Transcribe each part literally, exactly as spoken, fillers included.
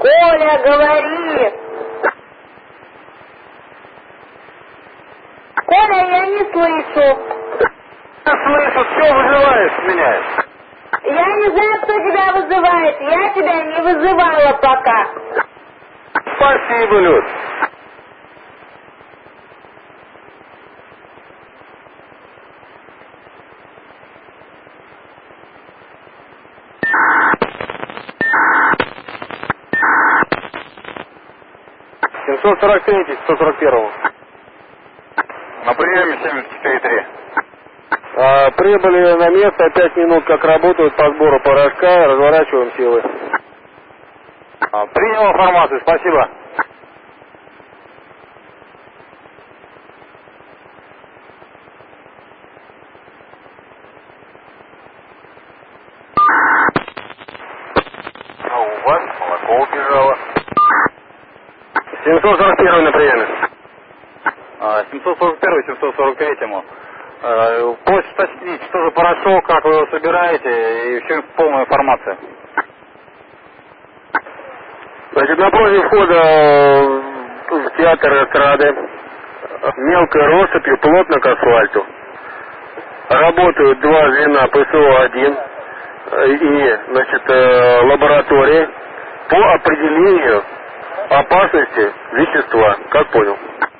Коля, говори. Коля, я не слышу. Я слышу, все вызываешь меня. Я не знаю, кто тебя вызывает. Я тебя не вызывала пока. Спасибо, Люд. семьсот сорок три, семьсот сорок один. На приеме семьдесят четыре три. А, прибыли на место, пять минут как работают по сбору порошка, разворачиваем силы. А, принял информацию, спасибо. А у вас молоко убежало. семьсот сорок один на приеме. А, семьсот сорок один, семьсот сорок три. А, просит уточнить, что за порошок, как вы его собираете, и всю полную информацию. Значит, напротив входа в театр эстрады мелкой россыпью плотно к асфальту. Работают два звена ПСО один и, значит, лаборатории по определению опасности вещества. Как понял?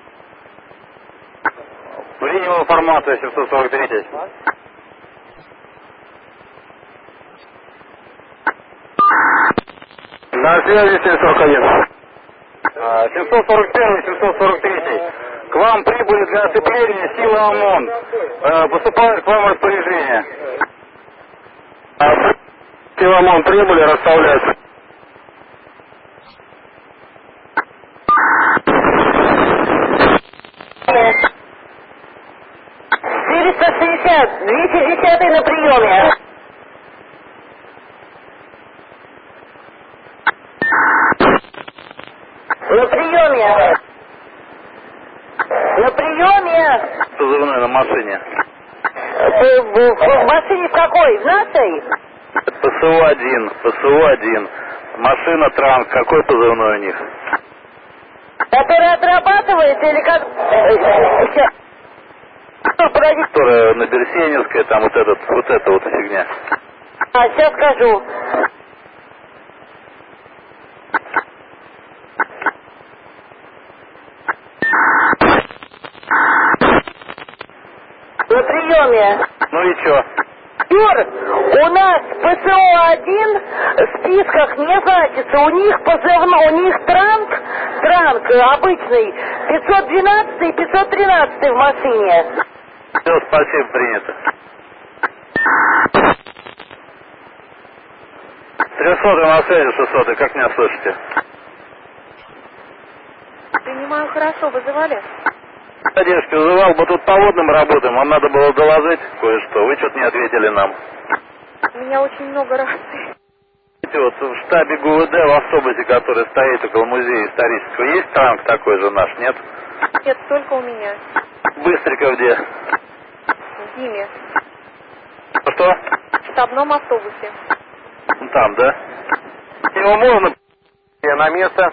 Принял информацию, семьсот сорок три. На связи семьсот сорок один. А, семьсот сорок один, семьсот сорок три. К вам прибыли для оцепления силы ОМОН. А, поступает к вам распоряжение. А, силы ОМОН прибыли, расставляются. четыреста шестьдесят, двести десять на приеме. На приеме. На приеме. Позывной на машине. В, в- в машине в какой? В нашей? ПСО один, ПСО один. Машина Транс, какой позывной у них? Которая отрабатывает или как? Сейчас. Подожди. Которая на Берсеневской, там вот этот, вот эта вот фигня. А, сейчас скажу. На приеме. Ну и чё? Юр, у нас ПСО один в списках не значится. У них позывной, у них транк, транк обычный, пятьсот двенадцать и пятьсот тринадцать в машине. Все, спасибо, принято. трехсотый на связи, шестьсотый, как меня слышите? Принимаю хорошо, вызывали? Задержки вызывал, мы тут по водным работаем, вам надо было доложить кое-что, вы что-то не ответили нам. У меня очень много раций. Вот в штабе ГУВД в автобусе, который стоит около музея исторического, есть танк такой же наш, нет? Нет, только у меня. Быстренько где? В Диме. Что? В штабном автобусе. Ну, там, да? Его можно на место?